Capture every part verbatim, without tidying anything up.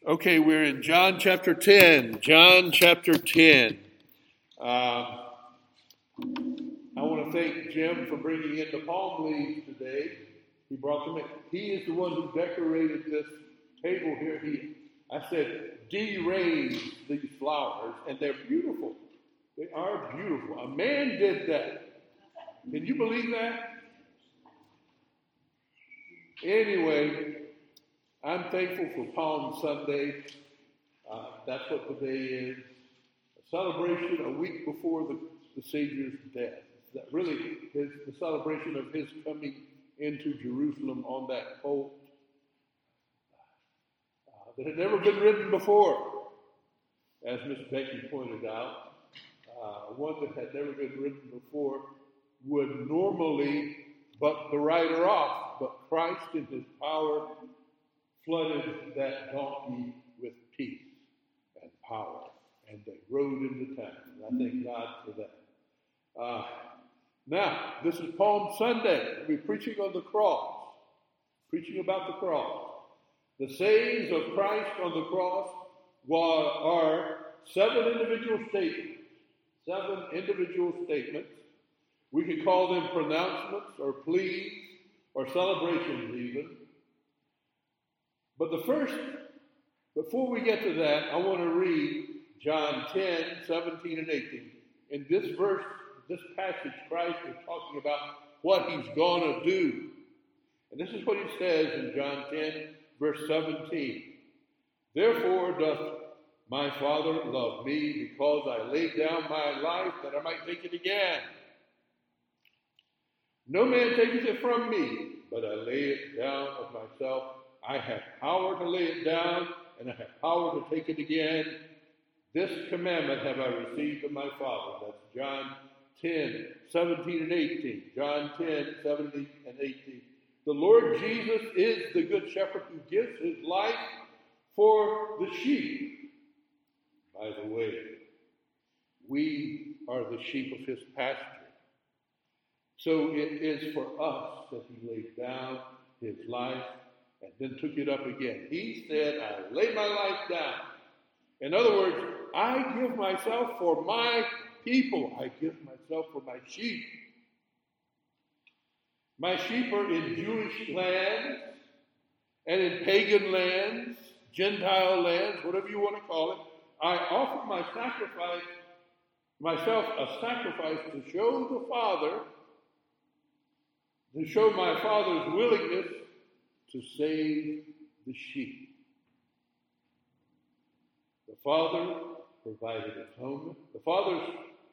Okay, we're in John chapter ten. John chapter ten. Uh, I want to thank Jim for bringing in the palm leaves today. He brought them in. He is the one who decorated this table here. He, I said, de-raise these flowers, and they're beautiful. They are beautiful. A man did that. Can you believe that? Anyway, I'm thankful for Palm Sunday. Uh, that's what today is. A celebration a week before the, the Savior's death. That really is the celebration of his coming into Jerusalem on that colt uh, that had never been ridden before. As Miss Becky pointed out, uh, one that had never been ridden before would normally buck the rider off, but Christ in his power flooded that donkey with peace and power, and they rode into town. And I thank God for that. Uh, now, this is Palm Sunday. We're preaching on the cross, preaching about the cross. The sayings of Christ on the cross are seven individual statements. Seven individual statements. We could call them pronouncements or pleas or celebrations even. But the first, before we get to that, I want to read John ten, seventeen, and eighteen. In this verse, this passage, Christ is talking about what he's going to do. And this is what he says in John ten, verse seventeen. Therefore doth my Father love me, because I laid down my life that I might take it again. No man taketh it from me, but I lay it down of myself. I have power to lay it down, and I have power to take it again. This commandment have I received of my Father. That's John ten, seventeen, and eighteen. John ten, seventeen, and eighteen. The Lord Jesus is the good shepherd who gives his life for the sheep. By the way, we are the sheep of his pasture. So it is for us that he laid down his life and then took it up again. He said, I lay my life down. In other words, I give myself for my people. I give myself for my sheep. My sheep are in Jewish lands and in pagan lands, Gentile lands, whatever you want to call it. I offer my sacrifice, myself a sacrifice to show the Father, to show my Father's willingness to save the sheep. The Father provided atonement. The Father's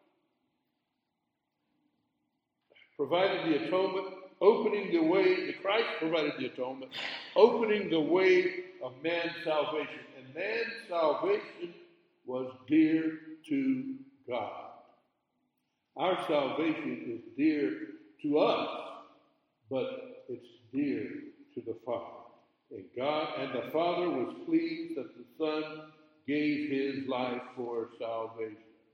provided the atonement, opening the way, the Christ provided the atonement, opening the way of man's salvation. And man's salvation was dear to God. Our salvation is dear to us, but it's dear to the Father. And God and the Father was pleased that the Son gave his life for salvation.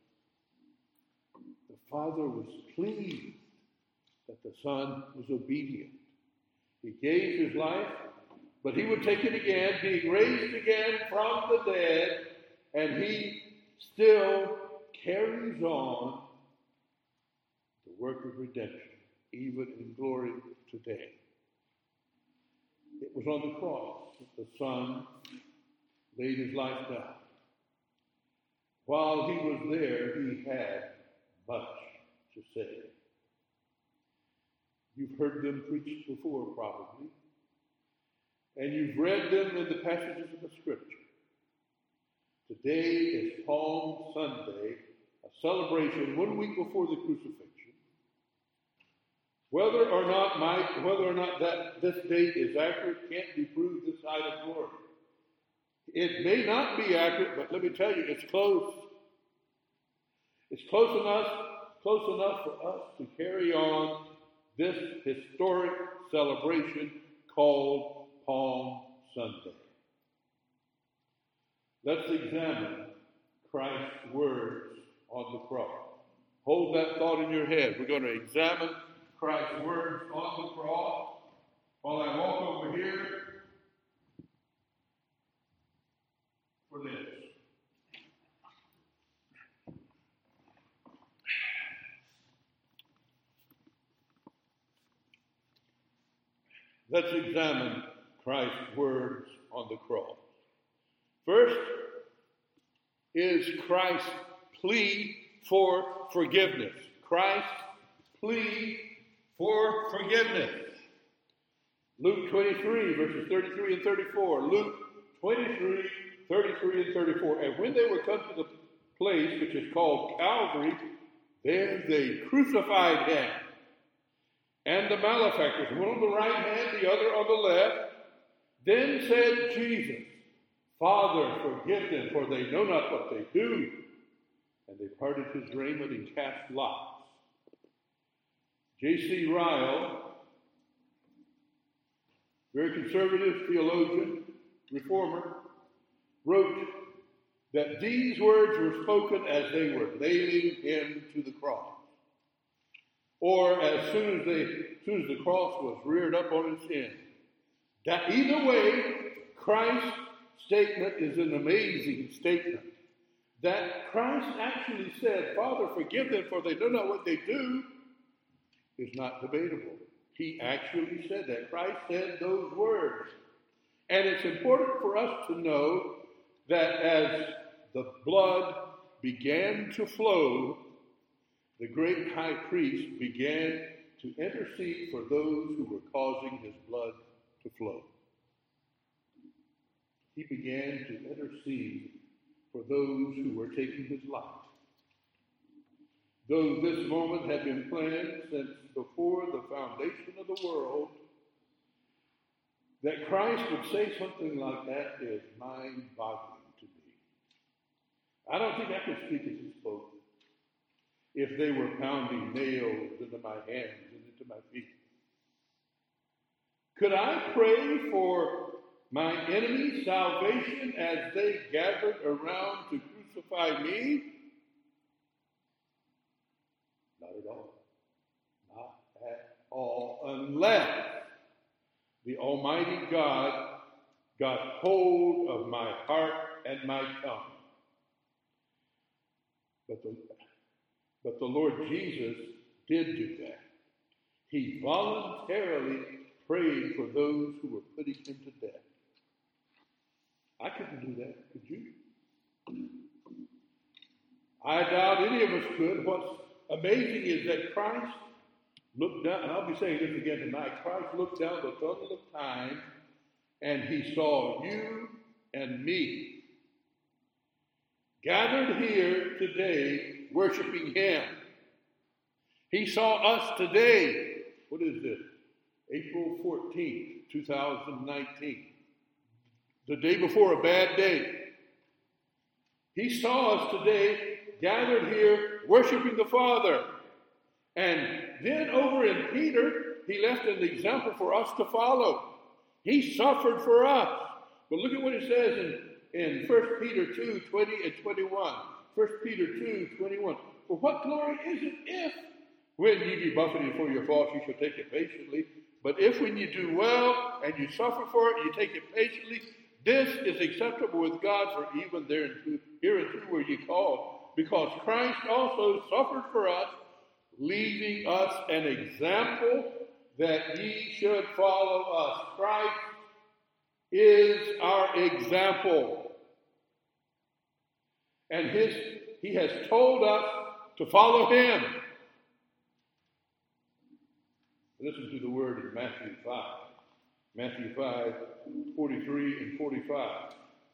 The Father was pleased that the Son was obedient. He gave his life, but he would take it again, being raised again from the dead, and he still carries on the work of redemption, even in glory today. It was on the cross that the Son laid his life down. While he was there, he had much to say. You've heard them preached before, probably, and you've read them in the passages of the Scripture. Today is Palm Sunday, a celebration one week before the crucifixion. Whether or not my, whether or not that this date is accurate can't be proved this side of glory. It may not be accurate, but let me tell you, it's close. It's close enough, close enough for us to carry on this historic celebration called Palm Sunday. Let's examine Christ's words on the cross. Hold that thought in your head. We're going to examine Christ's words on the cross. While I walk over here, let's examine Christ's words on the cross. First is Christ's plea for forgiveness. Christ's plea for forgiveness. Luke twenty-three, verses thirty-three and thirty-four. Luke twenty-three, thirty-three and thirty-four. And when they were come to the place which is called Calvary, there they crucified him and the malefactors, one on the right hand, the other on the left. Then said Jesus, Father, forgive them, for they know not what they do. And they parted his raiment and cast lots. J C Ryle, very conservative theologian, reformer, wrote that these words were spoken as they were nailing him to the cross, or as soon as, they, as soon as the cross was reared up on its end. That either way, Christ's statement is an amazing statement. That Christ actually said, Father, forgive them, for they know not what they do, is not debatable. He actually said that. Christ said those words. And it's important for us to know that as the blood began to flow, the great high priest began to intercede for those who were causing his blood to flow. He began to intercede for those who were taking his life. Though this moment had been planned since before the foundation of the world, that Christ would say something like that is mind-boggling to me. I don't think I could speak as he spoke if they were pounding nails into my hands and into my feet. Could I pray for my enemy's salvation as they gathered around to crucify me? Not at all. Not at all, unless the Almighty God got hold of my heart and my tongue. But the, but the Lord Jesus did do that. He voluntarily prayed for those who were putting him to death. I couldn't do that, could you? I doubt any of us could. What's amazing is that Christ looked down, and I'll be saying this again tonight, Christ looked down the tunnel of time and he saw you and me gathered here today worshiping him. He saw us today. What is this? April fourteenth, two thousand nineteen. The day before a bad day. He saw us today gathered here worshiping the Father. And then over in Peter, he left an example for us to follow. He suffered for us. But look at what it says in, in First Peter two, twenty and twenty-one. First Peter two, twenty-one. For what glory is it if, when ye be buffeted for your faults, you shall take it patiently. But if when you do well and you suffer for it, you take it patiently, this is acceptable with God, for even thereunto, hereunto were ye called, because Christ also suffered for us, leaving us an example that ye should follow us. Christ is our example. And his, he has told us to follow him. Listen to the word in Matthew five. Matthew five, forty-three and forty-five.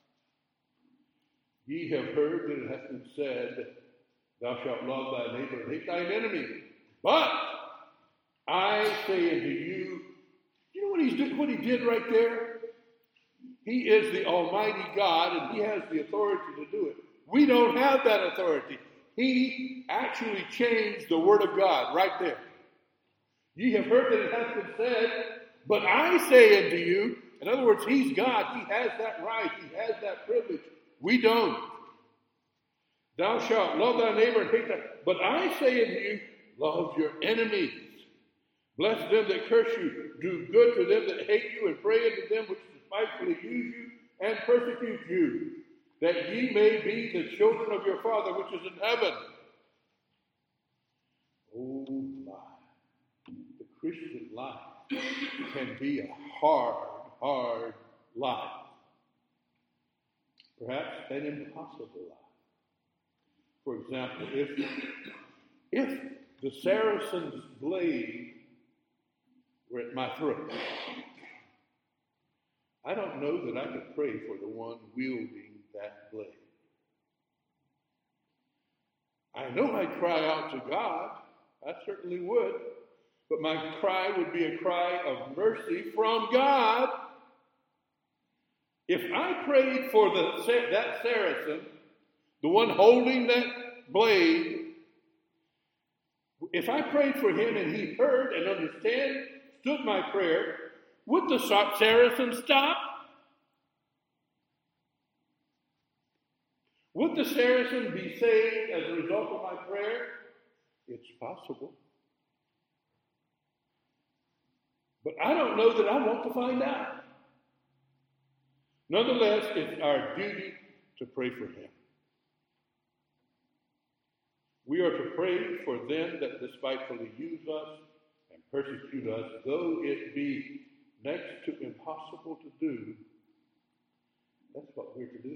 Ye have heard that it hath been said, Thou shalt love thy neighbor and hate thine enemy. But I say unto you, you know what he's doing, what he did right there? He is the Almighty God, and he has the authority to do it. We don't have that authority. He actually changed the word of God right there. Ye have heard that it hath been said, but I say unto you, in other words, he's God. He has that right. He has that privilege. We don't. Thou shalt love thy neighbor and hate thy. But I say unto you, love your enemies. Bless them that curse you. Do good to them that hate you, and pray unto them which despitefully use you and persecute you, that ye may be the children of your Father which is in heaven. Oh my. The Christian life can be a hard, hard life. Perhaps an impossible life. For example, if, if the Saracen's blade were at my throat, I don't know that I could pray for the one wielding that blade. I know I'd cry out to God. I certainly would. But my cry would be a cry of mercy from God. If I prayed for the, that Saracen, the one holding that blade, if I prayed for him and he heard and understood my prayer, would the Saracen stop? Would the Saracen be saved as a result of my prayer? It's possible. But I don't know that I want to find out. Nonetheless, it's our duty to pray for him. We are to pray for them that despitefully use us and persecute us, though it be next to impossible to do. That's what we're to do.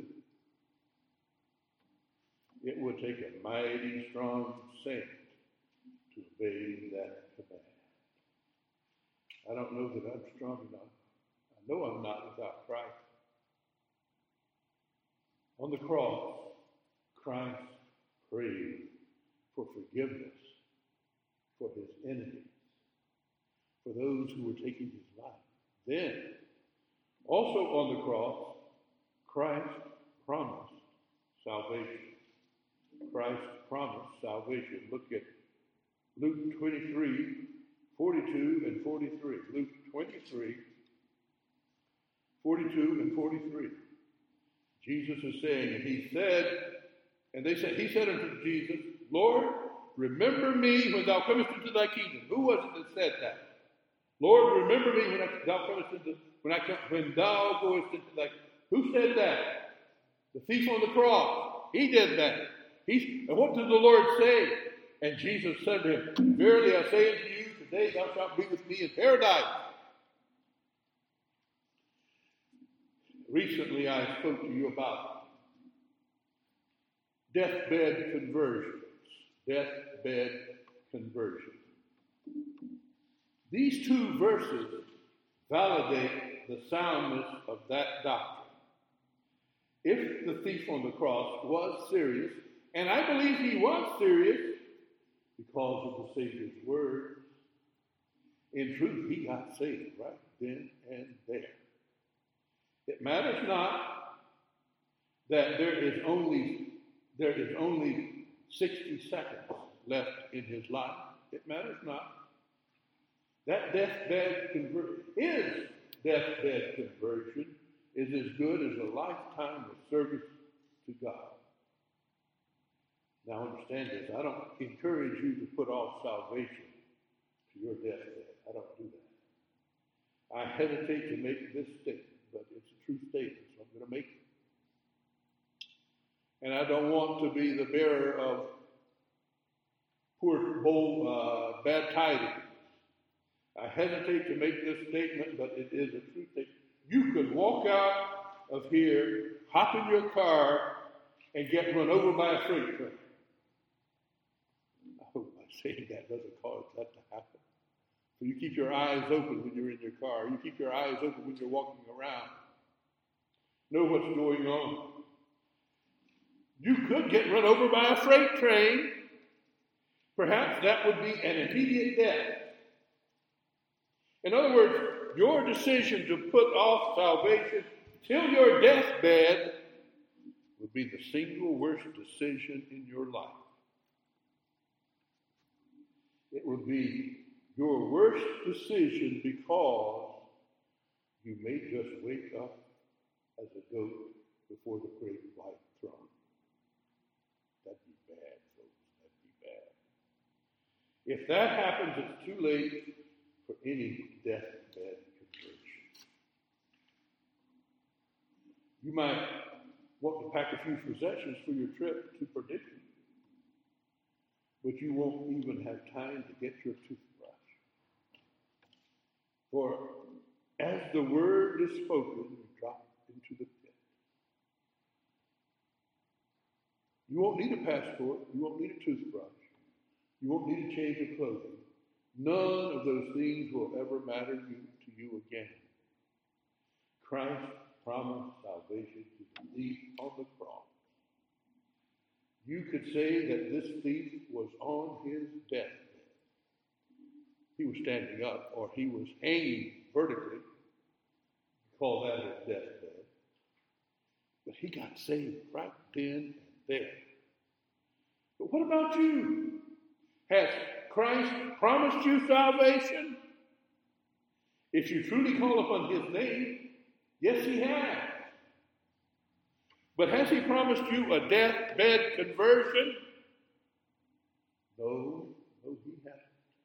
It would take a mighty strong saint to obey that command. I don't know that I'm strong enough. I know I'm not without Christ. On the cross, Christ prayed for forgiveness for his enemies, for those who were taking his life. Then, also on the cross, Christ promised salvation. Christ promised salvation. Look at Luke twenty-three, forty-two and forty-three. Luke twenty-three, forty-two and forty-three. Jesus is saying, and he said, and they said, he said unto Jesus, Lord, remember me when thou comest into thy kingdom. Who was it that said that? Lord, remember me when thou comest into when I come, when thou goest into thy kingdom. Who said that? The thief on the cross. He did that. He, and what did the Lord say? And Jesus said to him, verily I say unto you, today thou shalt be with me in paradise. Recently I spoke to you about deathbed conversions. Deathbed conversion. These two verses validate the soundness of that doctrine. If the thief on the cross was serious, and I believe he was serious because of the Savior's words, in truth, he got saved right then and there. It matters not that there is only there is only sixty seconds left in his life. It matters not. That deathbed conversion, his deathbed conversion is as good as a lifetime of service to God. Now understand this. I don't encourage you to put off salvation to your deathbed. I don't do that. I hesitate to make this statement, but it's a true statement, so I'm going to make it. And I don't want to be the bearer of poor, bold, uh, bad tidings. I hesitate to make this statement, but it is a true statement. You could walk out of here, hop in your car, and get run over by a freight train. I hope my saying that doesn't cause that to happen. So you keep your eyes open when you're in your car. You keep your eyes open when you're walking around. Know what's going on. You could get run over by a freight train. Perhaps that would be an immediate death. In other words, your decision to put off salvation till your deathbed would be the single worst decision in your life. It would be your worst decision because you may just wake up as a goat before the great white throne. That'd be bad, folks. That'd be bad. If that happens, it's too late for any deathbed conversion. You might want to pack a few possessions for your trip to perdition, but you won't even have time to get your toothbrush. For as the word is spoken, you drop into the pit. You won't need a passport. You won't need a toothbrush. You won't need a change of clothing. None of those things will ever matter you, to you again. Christ promised salvation to the thief on the cross. You could say that this thief was on his deathbed. He was standing up, or he was hanging vertically. Call that his deathbed. But he got saved right then and there. But what about you? Has Christ promised you salvation? If you truly call upon his name, yes, he has. But has he promised you a deathbed conversion? No, no, he hasn't.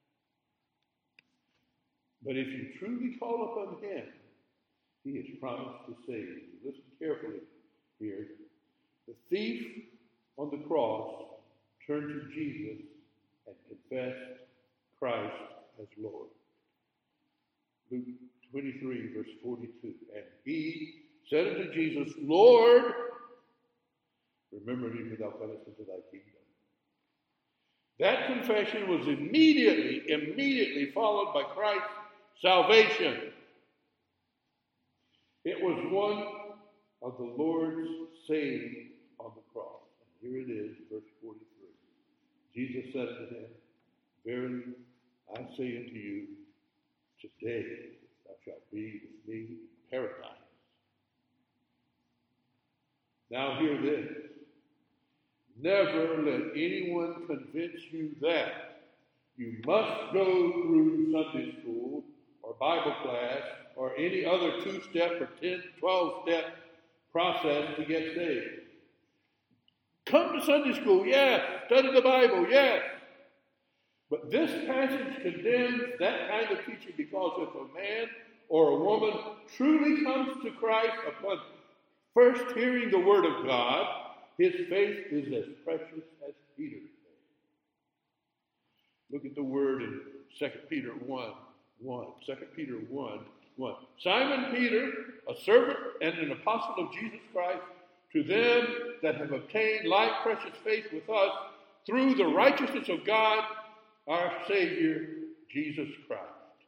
But if you truly call upon him, he has promised to save you. Listen carefully here. The thief on the cross turned to Jesus and confessed Christ as Lord. Luke twenty-three, verse forty-two. And he said unto Jesus, Lord, remember me when thou comest into thy kingdom. That confession was immediately, immediately followed by Christ's salvation. It was one of the Lord's saying on the cross. And here it is, verse forty-three. Jesus said unto him, Verily I say unto you, today thou shalt be with me in paradise. Now hear this. Never let anyone convince you that you must go through Sunday school or Bible class or any other two-step or ten, twelve-step process to get saved. Come to Sunday school, yes. Study the Bible, yes. But this passage condemns that kind of teaching, because if a man or a woman truly comes to Christ upon first hearing the word of God, his faith is as precious as Peter's faith. Look at the word in Second Peter one, one. Second Peter one, one. Simon Peter, a servant and an apostle of Jesus Christ, to them that have obtained like precious faith with us through the righteousness of God, our Savior, Jesus Christ.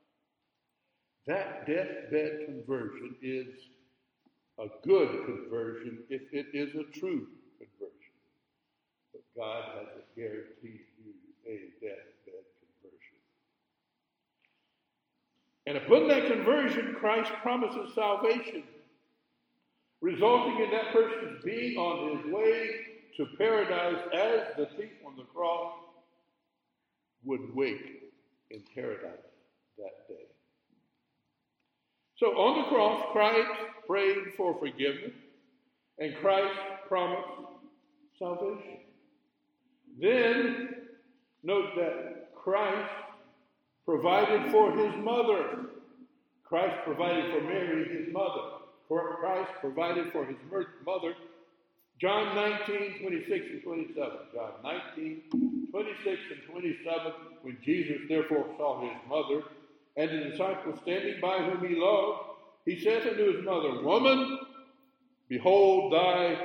That deathbed conversion is a good conversion if it is a true conversion. But God hasn't guaranteed you a deathbed conversion. And upon that conversion, Christ promises salvation, resulting in that person's being on his way to paradise as the thief on the cross would wait in paradise that day. So on the cross, Christ prayed for forgiveness, and Christ promised salvation. Then, note that Christ provided for his mother. Christ provided for Mary, his mother. Christ provided for his mother. John nineteen, twenty-six and twenty-seven. John nineteen, twenty-six and twenty-seven. When Jesus therefore saw his mother and the disciple standing by whom he loved, he said unto his mother, Woman, behold thy,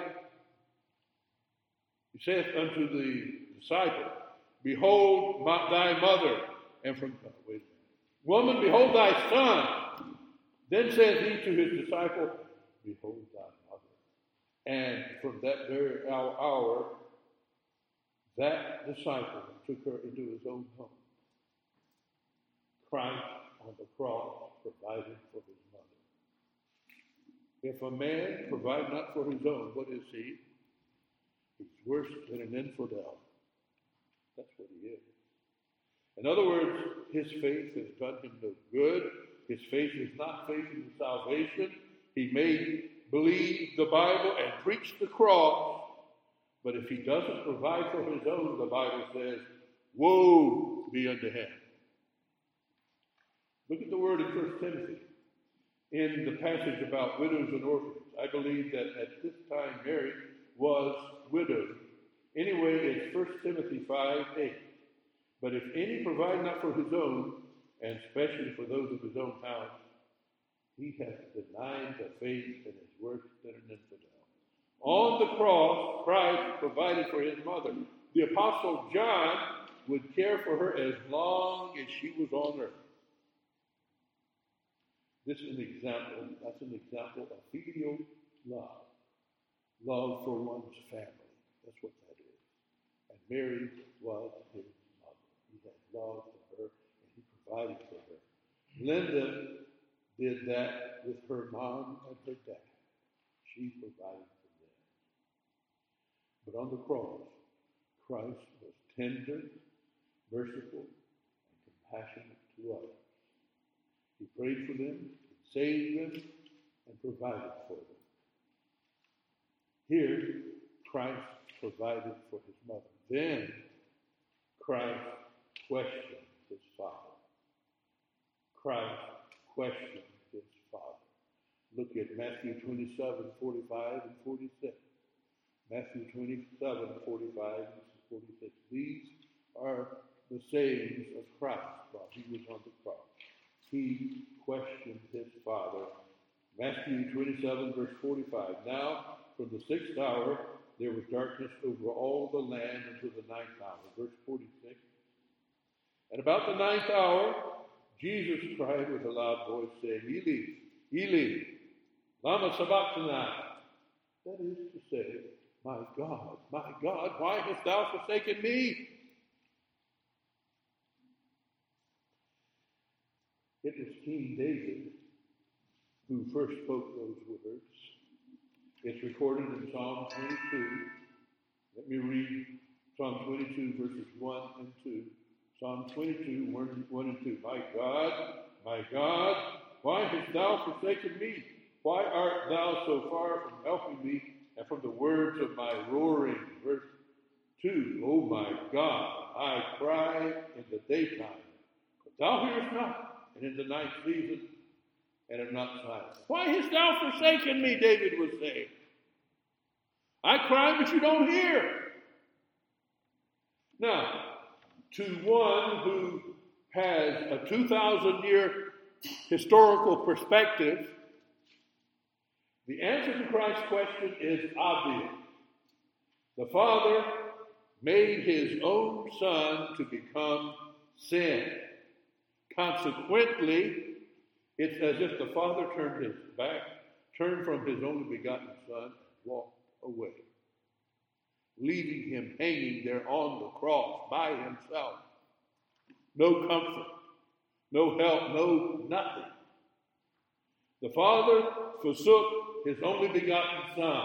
he saith unto the disciple, Behold my, thy mother. And from, oh, wait a minute. Woman, behold thy son. Then said he to his disciple, Behold thy mother. And from that very hour, that disciple took her into his own home. Christ on the cross provided for his mother. If a man provide not for his own, what is he? He's worse than an infidel. That's what he is. In other words, his faith has done him no good. His faith is not faith in salvation. He may believe the Bible and preach the cross, but if he doesn't provide for his own, the Bible says, woe be unto him. Look at the word in First Timothy. In the passage about widows and orphans, I believe that at this time Mary was widowed. Anyway, it's First Timothy five, eight. But if any provide not for his own, and especially for those of his own house, He has denied the faith and is worse than an infidel. On the cross, Christ provided for his mother. The Apostle John would care for her as long as she was on earth. This is an example, that's an example of filial love. Love for one's family. That's what that is. And Mary was his mother. He had love for her, and he provided for her. Linda did that with her mom and her dad. She provided for them. But on the cross, Christ was tender, merciful, and compassionate to others. He prayed for them, saved them, and provided for them. Here, Christ provided for his mother. Then, Christ questioned his father. Christ questioned his father. Look at Matthew twenty-seven, forty-five, and forty-six. Matthew twenty-seven, forty-five, and forty-six. These are the sayings of Christ while he was on the cross. He questioned his father. Matthew twenty-seven, verse forty-five. Now, from the sixth hour, there was darkness over all the land until the ninth hour. Verse forty-six. And about the ninth hour, Jesus cried with a loud voice, saying, Eli, Eli, lama sabachthani. That is to say, my God, my God, why hast thou forsaken me? It was King David who first spoke those words. It's recorded in Psalm twenty-two. Let me read Psalm twenty-two, verses one and two. Psalm twenty-two, one and two. My God, my God, why hast thou forsaken me? Why art thou so far from helping me and from the words of my roaring? Verse two. Oh my God, I cry in the daytime, but thou hearest not, and in the night season, and am not silent. Why hast thou forsaken me? David was saying. I cry, but you don't hear. Now, to one who has a two thousand year historical perspective, the answer to Christ's question is obvious. The Father made his own Son to become sin. Consequently, it's as if the Father turned his back, turned from his only begotten Son, and walked away, leaving him hanging there on the cross by himself. No comfort, no help, no nothing. The Father forsook his only begotten Son.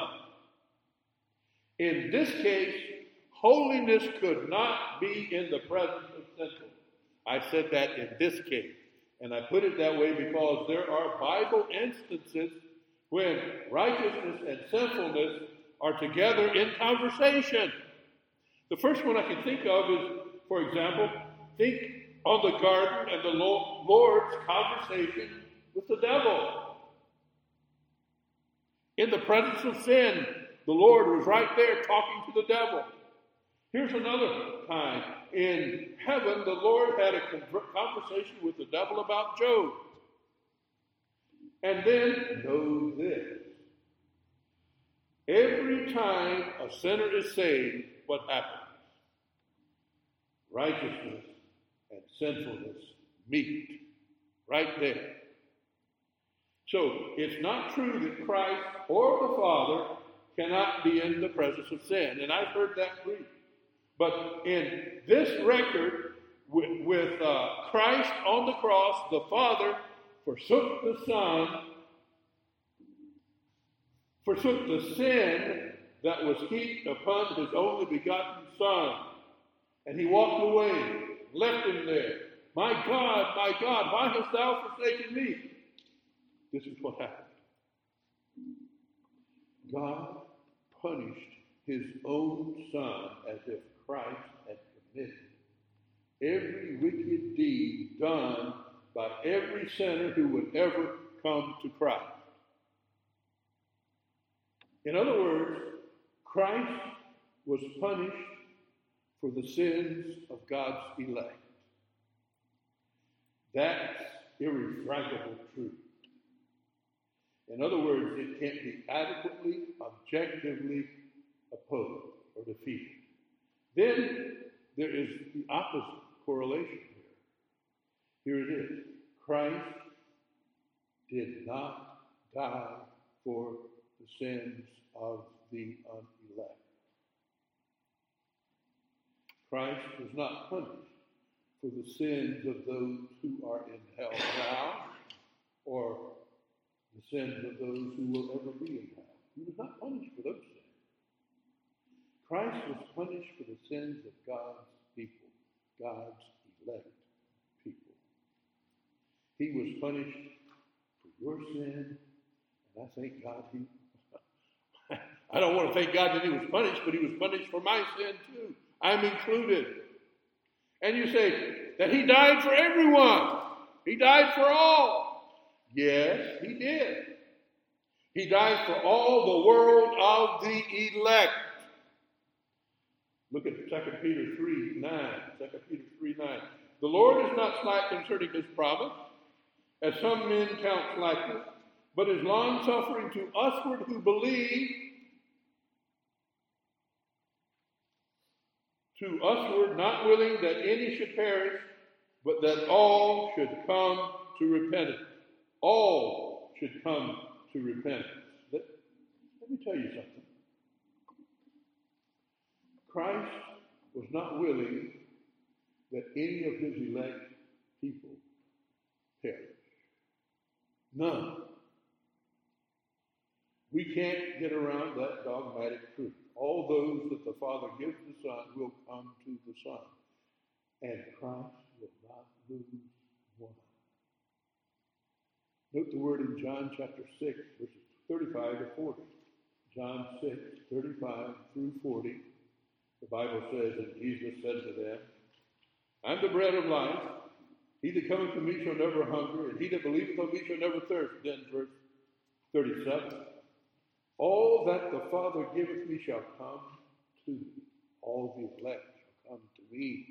In this case, holiness could not be in the presence of sinfulness. I said that in this case. And I put it that way because there are Bible instances when righteousness and sinfulness are together in conversation. The first one I can think of is, for example, think on the garden and the Lord's conversation with the devil. In the presence of sin, the Lord was right there talking to the devil. Here's another time. In heaven, the Lord had a conversation with the devil about Job. And then, know this. Every time a sinner is saved, what happens? Righteousness and sinfulness meet right there. So, it's not true that Christ or the Father cannot be in the presence of sin. And I've heard that preached. But in this record, with, with uh, Christ on the cross, the Father forsook the Son, forsook the sin that was heaped upon his only begotten Son. And he walked away, left him there. My God, my God, why hast thou forsaken me? This is what happened. God punished his own Son as if Christ had committed every wicked deed done by every sinner who would ever come to Christ. In other words, Christ was punished for the sins of God's elect. That's irrefragable truth. In other words, it can't be adequately, objectively opposed or defeated. Then there is the opposite correlation here. Here it is. Christ did not die for the sins of the unelect. Christ was not punished for the sins of those who are in hell now, or the sins of those who will ever be in hell. He was not punished for those sins. Christ was punished for the sins of God's people, God's elect people. He was punished for your sin, and I thank God he, I don't want to thank God that he was punished, but he was punished for my sin too. I'm included. And you say that he died for everyone. He died for all. Yes, he did. He died for all the world of the elect. Look at Second Peter three nine. Second Peter three nine. The Lord is not slack concerning his promise, as some men count slackness, but is long-suffering to usward who believe, to usward, not willing that any should perish, but that all should come to repentance. All should come to repentance. Let, let me tell you something. Christ was not willing that any of his elect people perish. None. We can't get around that dogmatic truth. All those that the Father gives the Son will come to the Son. And Christ will not lose one. Note the word in John chapter six, verses thirty-five to forty. John six, thirty-five through forty. The Bible says, and Jesus said to them, I'm the bread of life. He that cometh to me shall never hunger, and he that believeth on me shall never thirst. Then verse thirty-seven. All that the Father giveth me shall come to me. All the elect shall come to me.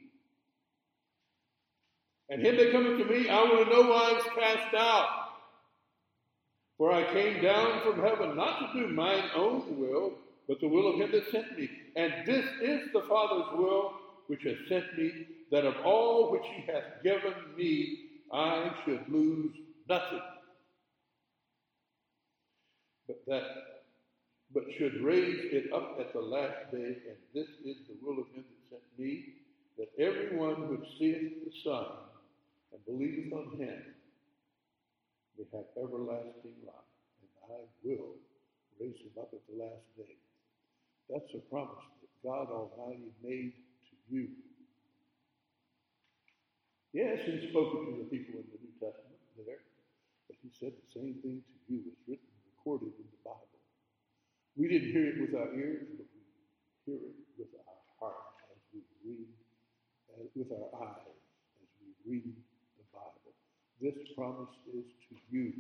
And him that cometh to me I will in no wise cast out. For I came down from heaven not to do mine own will, but the will of him that sent me. And this is the Father's will which has sent me, that of all which he hath given me I should lose nothing, but that but should raise it up at the last day. And this is the will of him that sent me, that everyone which seeth the Son and believeth on him may have everlasting life, and I will raise him up at the last day. That's a promise that God Almighty made to you. Yes, he's spoken to the people in the New Testament there, but he said the same thing to you. It's written and recorded in the Bible. We didn't hear it with our ears, but we hear it with our heart as we read, uh, with our eyes as we read the Bible. This promise is to you.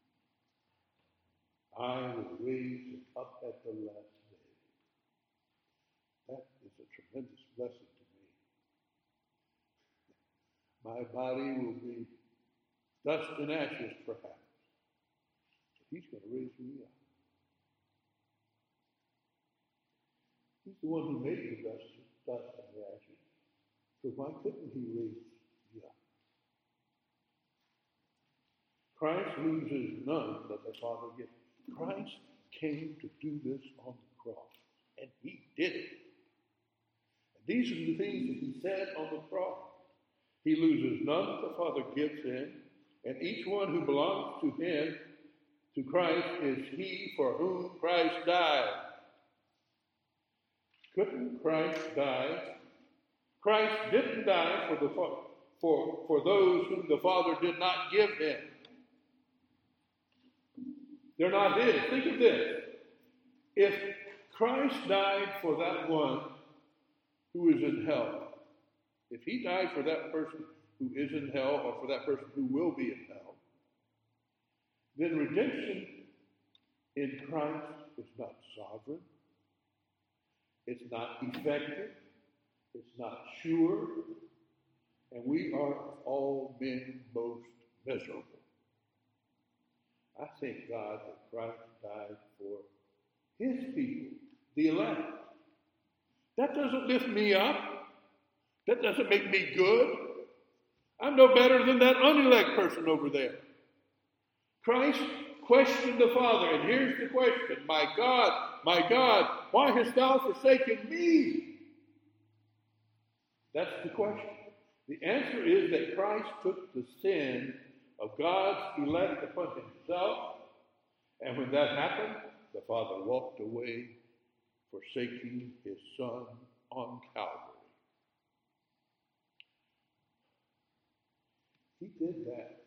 I will raise him up at the last day. That is a tremendous blessing to me. My body will be dust and ashes, perhaps. But he's going to raise me up. He's the one who made the dust, dust and the ashes. So why couldn't he raise you up? Christ loses none that the Father gives. Christ came to do this on the cross, and he did it. And these are the things that he said on the cross. He loses none that the Father gives him, and each one who belongs to him, to Christ, is he for whom Christ died. Couldn't Christ die? Christ didn't die for the for, for those whom the Father did not give him. They're not his. Think of this. If Christ died for that one who is in hell, if he died for that person who is in hell, or for that person who will be in hell, then redemption in Christ is not sovereign. It's not effective. It's not sure. And we are all men most miserable. I thank God that Christ died for his people, the elect. That doesn't lift me up. That doesn't make me good. I'm no better than that unelect person over there. Christ questioned the Father, and here's the question: My God, my God, why hast thou forsaken me? That's the question. The answer is that Christ took the sin of God's elect upon himself, and when that happened, the Father walked away, forsaking his Son on Calvary. He did that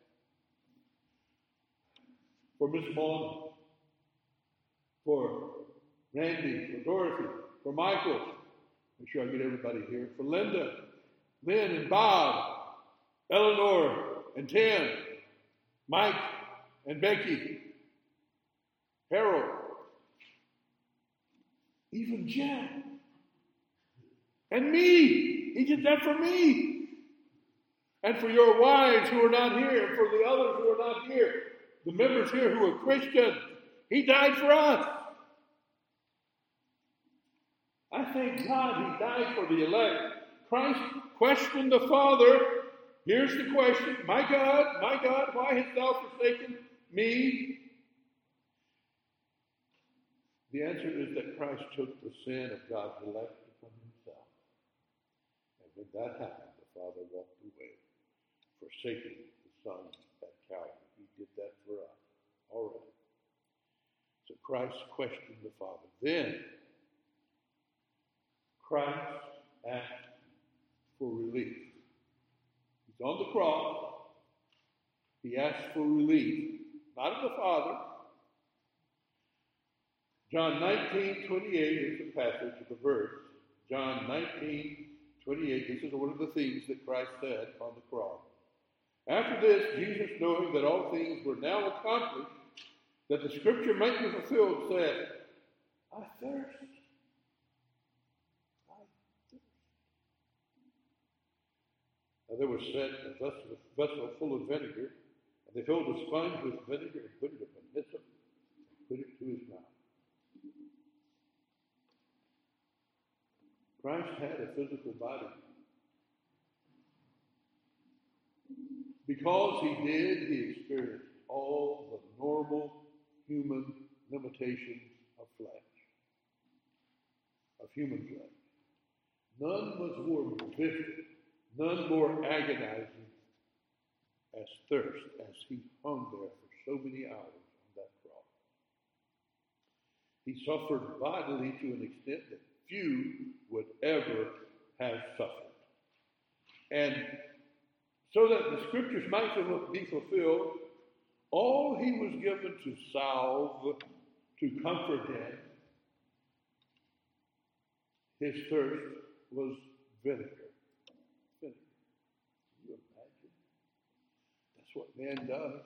for Miss Mauna, for Randy, for Dorothy, for Michael. Make sure I get everybody here. For Linda, Lynn, and Bob, Eleanor, and Tim, Mike, and Becky, Harold, even Jen, and me. He did that for me. And for your wives who are not here, and for the others who are not here, the members here who are Christian, he died for us. I thank God he died for the elect. Christ questioned the Father. Here's the question: My God, my God, why hast thou forsaken me? The answer is that Christ took the sin of God's elect upon himself. And when that happened, the Father walked away, forsaking the Son at Calvary. He did that for us already. So Christ questioned the Father. Then Christ asked for relief. He's on the cross. He asked for relief, not of the Father. John nineteen twenty-eight is the passage of the verse. John nineteen twenty-eight, this is one of the things that Christ said on the cross. After this, Jesus, knowing that all things were now accomplished, that the scripture might be fulfilled, said, I thirst. I thirst. Now there was set a vessel, a vessel full of vinegar, and they filled a sponge with vinegar and put it upon hyssop, and put it to his mouth. Christ had a physical body. Because he did, he experienced all the normal human limitations of flesh, of human flesh. None was more vivid, none more agonizing as thirst, as he hung there for so many hours on that cross. He suffered bodily to an extent that few would ever have suffered. And so that the scriptures might be fulfilled, all he was given to salve, to comfort him, his thirst was vinegar. Vinegar. Can you imagine? That's what man does.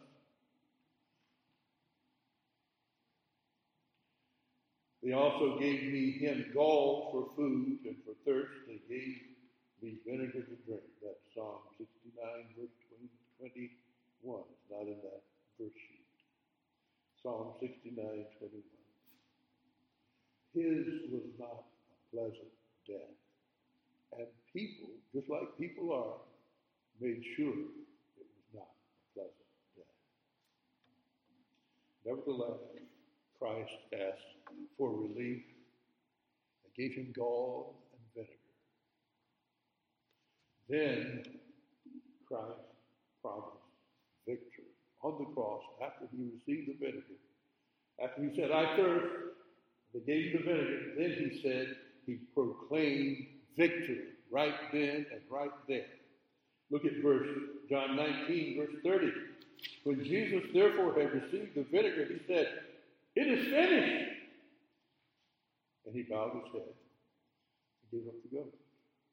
They also gave me him gall for food, and for thirst they gave me vinegar to drink. That's Psalm sixty-nine, verse twenty-one. It's not in that verse sheet. Psalm sixty-nine, twenty-one. His was not a pleasant death. And people, just like people are, made sure it was not a pleasant death. Nevertheless, Christ asked for relief. They gave him gall and vinegar. Then Christ promised victory on the cross after he received the vinegar. After he said, I thirst, they gave him the vinegar. Then he said, he proclaimed victory right then and right there. Look at verse, John nineteen, verse thirty. When Jesus therefore had received the vinegar, he said, it is finished. And he bowed his head and gave up the ghost.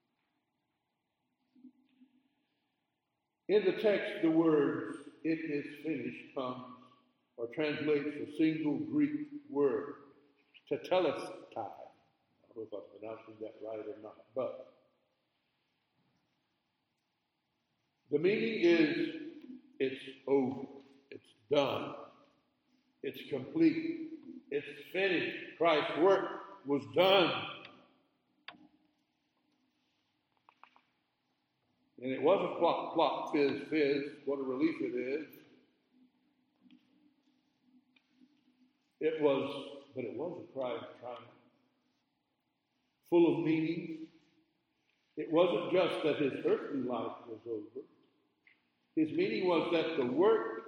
In the text, the words, it is finished, comes or translates a single Greek word, tetelestai. I don't know if I'm pronouncing that right or not, but the meaning is it's over, it's done. It's complete. It's finished. Christ's work was done. And it wasn't plop, plop, fizz, fizz. What a relief it is. It was, but it was a cry of triumph, full of meaning. It wasn't just that his earthly life was over. His meaning was that the work,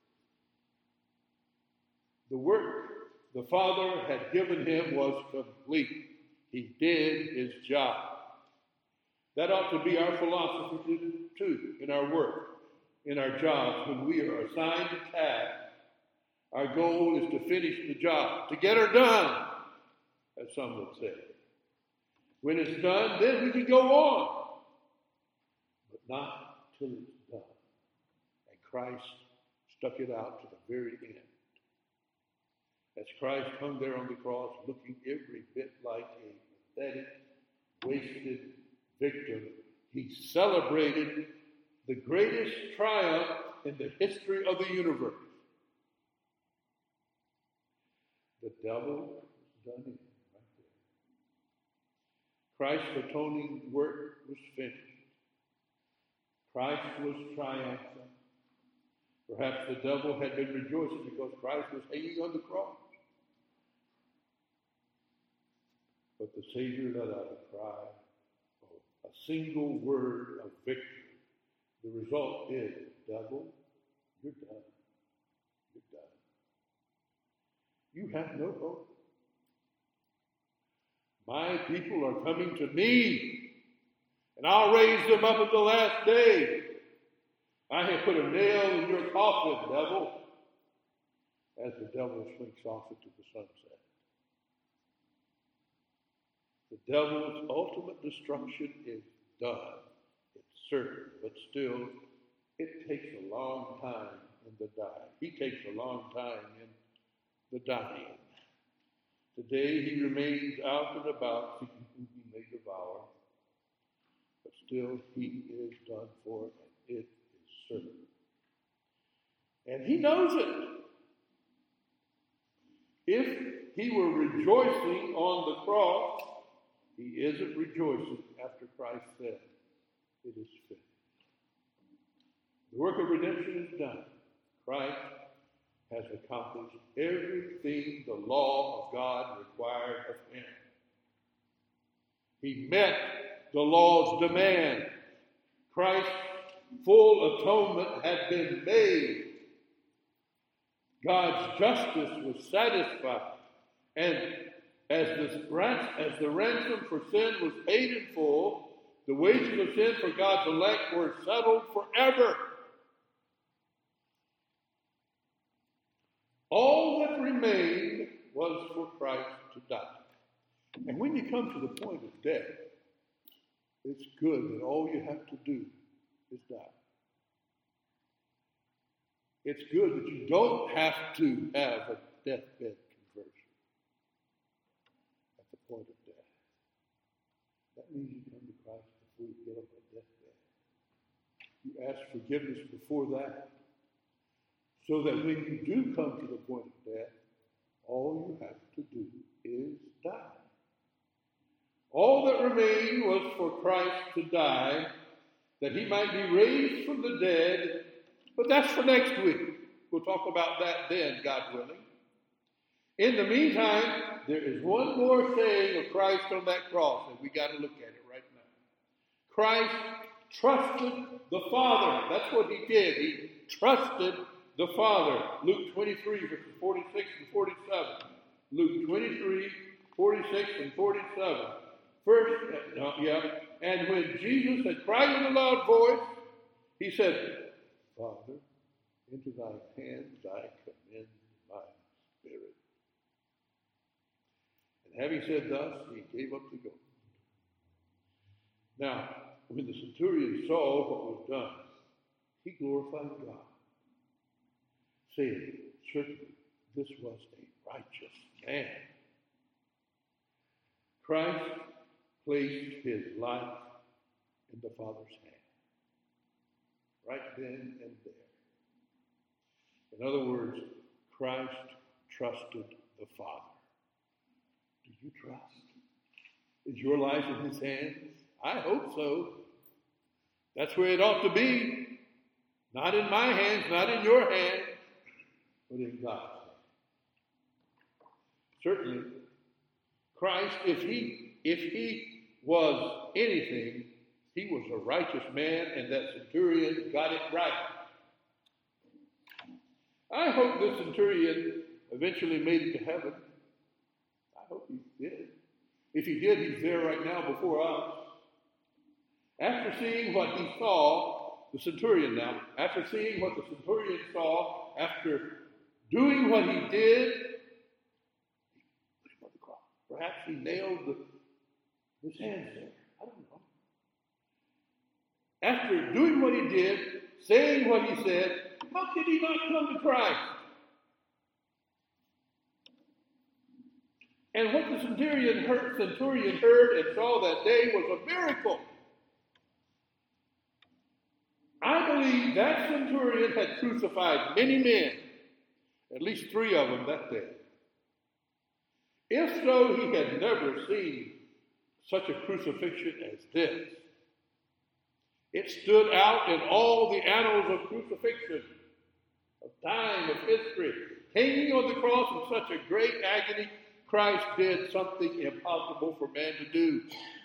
the work the Father had given him was complete. He did his job. That ought to be our philosophy too, in our work, in our jobs. When we are assigned a task, our goal is to finish the job, to get her done, as some would say. When it's done, then we can go on. But not till it's done. And Christ stuck it out to the very end. As Christ hung there on the cross, looking every bit like a pathetic, wasted victim, he celebrated the greatest triumph in the history of the universe. The devil was done in right there. Christ's atoning work was finished. Christ was triumphant. Perhaps the devil had been rejoicing because Christ was hanging on the cross. But the Savior let out a cry, a single word of victory. The result is, devil, you're done. You're done. You have no hope. My people are coming to me, and I'll raise them up at the last day. I have put a nail in your coffin, devil, as the devil slinks off into the sunset. The devil's ultimate destruction is done. It's certain, but still, it takes a long time in the dying. He takes a long time in the dying. Today he remains out and about, seeking whom he may devour, but still he is done for, and it is certain. And he knows it. If he were rejoicing on the cross, he isn't rejoicing after Christ said, it is finished. The work of redemption is done. Christ has accomplished everything the law of God required of him. He met the law's demand. Christ's full atonement had been made. God's justice was satisfied. And as the, as the ransom for sin was paid in full, the wages of sin for God's elect were settled forever. All that remained was for Christ to die. And when you come to the point of death, it's good that all you have to do is die. It's good that you don't have to have a deathbed conversion at the point of death. That means you come to Christ before you get up a deathbed. You ask forgiveness before that, so that when you do come to the point of death, all you have to do is die. All that remained was for Christ to die, that he might be raised from the dead. But that's for next week. We'll talk about that then, God willing. In the meantime, there is one more saying of Christ on that cross, and we got to look at it right now. Christ trusted the Father. That's what he did. He trusted the Father. Luke twenty-three, verses forty-six and forty-seven. Luke twenty-three, forty-six and forty-seven. First, uh, yeah, and when Jesus had cried with a loud voice, he said, Father, into thy hands I commend my spirit. And having said thus, he gave up the ghost. Now, when the centurion saw what was done, he glorified God, saying, certainly this was a righteous man. Christ placed his life in the Father's hand, right then and there. In other words, Christ trusted the Father. Do you trust? Is your life in his hands? I hope so. That's where it ought to be. Not in my hands, not in your hands, but in God's hands. Certainly, Christ, if he, if he was anything, he was a righteous man, and that centurion got it right. I hope this centurion eventually made it to heaven. I hope he did. If he did, he's there right now before us. After seeing what he saw, the centurion now, after seeing what the centurion saw, after doing what he did, he put him on the cross. Perhaps he nailed the, his hands there. I don't know. After doing what he did, saying what he said, how could he not come to Christ? And what the centurion heard, centurion heard and saw that day was a miracle. I believe that centurion had crucified many men, at least three of them that day. If so, he had never seen such a crucifixion as this. It stood out in all the annals of crucifixion, of time, of history. Hanging on the cross in such a great agony, Christ did something impossible for man to do.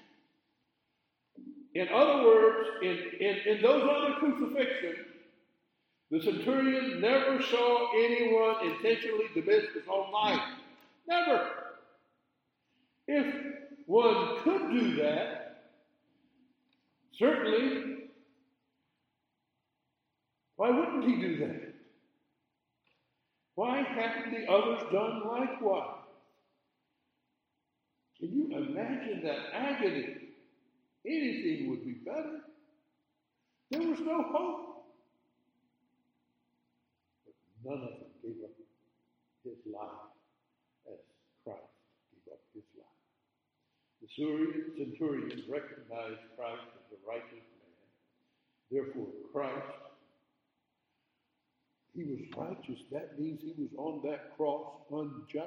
In other words, in, in, in those other crucifixions, the centurion never saw anyone intentionally dismiss his own life. Never. If one could do that, certainly, why wouldn't he do that? Why hadn't the others done likewise? Can you imagine that agony? Anything would be better. There was no hope. But none of them gave up his life as Christ gave up his life. The centurion recognized Christ as a righteous man. Therefore, Christ, he was righteous. That means he was on that cross unjustly.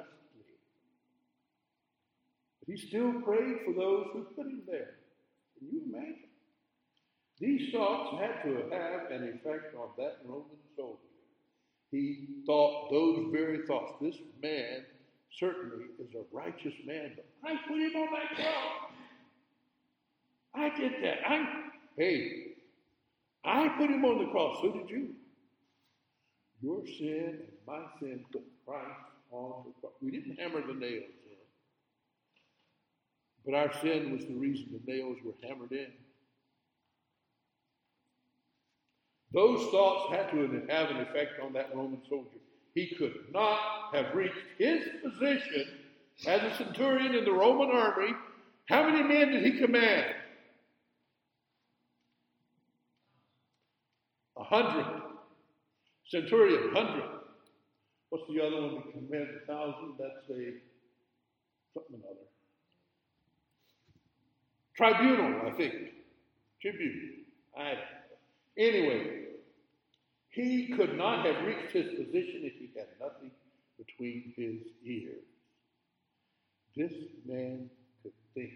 But he still prayed for those who put him there. Can you imagine? These thoughts had to have an effect on that Roman soldier. He thought those very thoughts. This man certainly is a righteous man, but I put him on that cross. I did that. I, hey, I put him on the cross. So did you. Your sin and my sin put Christ on the cross. We didn't hammer the nails in. But our sin was the reason the nails were hammered in. Those thoughts had to have an effect on that Roman soldier. He could not have reached his position as a centurion in the Roman army. How many men did he command? A hundred. Centurion, hundred. What's the other one that commands a thousand? That's a something or other. Tribunal, I think. Tribune. I, anyway, he could not have reached his position if he had nothing between his ears. This man could think.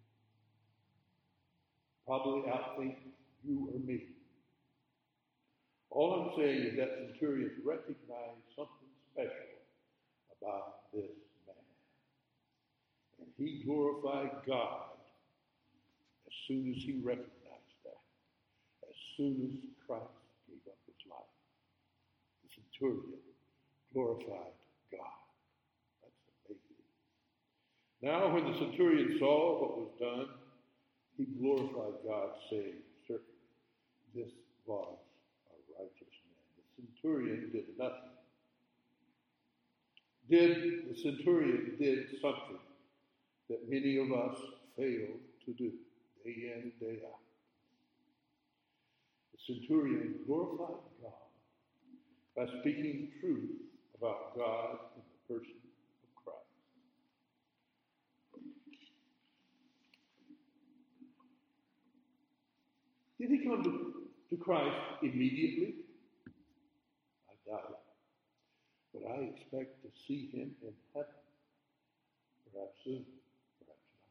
Probably outthink you or me. All I'm saying is that centurion recognized something special about this man. And he glorified God as soon as he recognized that, as soon as Christ gave up his life. The centurion glorified God. That's amazing. Now when the centurion saw what was done, he glorified God, saying, certainly, this was a righteous man. The centurion did nothing. Did the centurion did something that many of us fail to do. Day in and day out. The centurion glorified God by speaking truth about God in the person of Christ. Did he come to, to Christ immediately? I doubt it. But I expect to see him in heaven. Perhaps soon, perhaps not.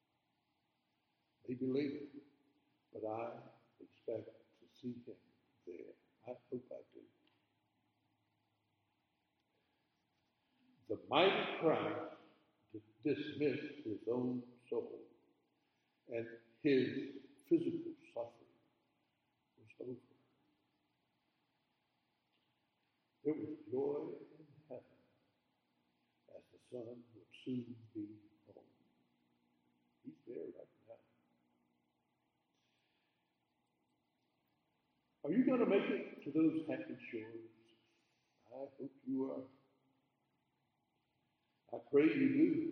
Maybe later, but I expect to see him there. I hope I do. The mighty Christ dismissed his own soul, and his physical suffering was over. There was joy in heaven as the Son would soon be home. He's there right now. Are you going to make it to those happy shores? I hope you are. I pray you do.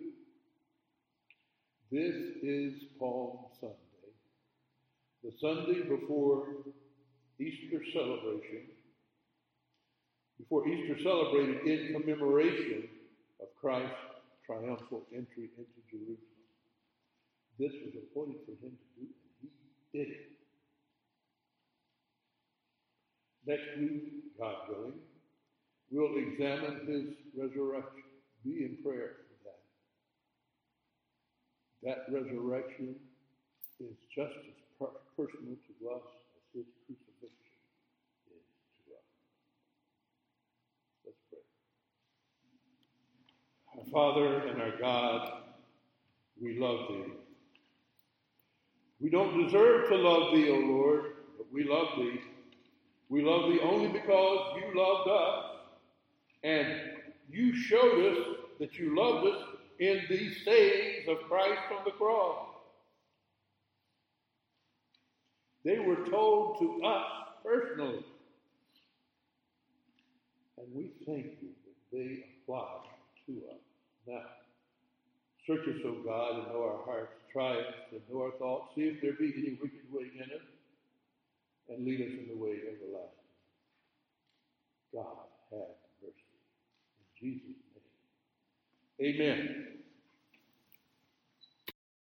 This is Palm Sunday, the Sunday before Easter celebration, before Easter celebrated in commemoration of Christ's triumphal entry into Jerusalem. This was appointed for him to do, and he did it. Next week, God willing, we'll examine his resurrection. Be in prayer for that. That resurrection is just as per- personal to us as his crucifixion is to us. Let's pray. Our Father and our God, we love thee. We don't deserve to love thee, O Lord, but we love thee. We love thee only because you loved us, and you showed us that you loved us in these sayings of Christ on the cross. They were told to us personally. And we thank you that they apply to us now. Search us, O God, and know our hearts. Try us and know our thoughts. See if there be any wicked way in us, and lead us in the way everlasting. God have mercy. In Jesus' name. Amen.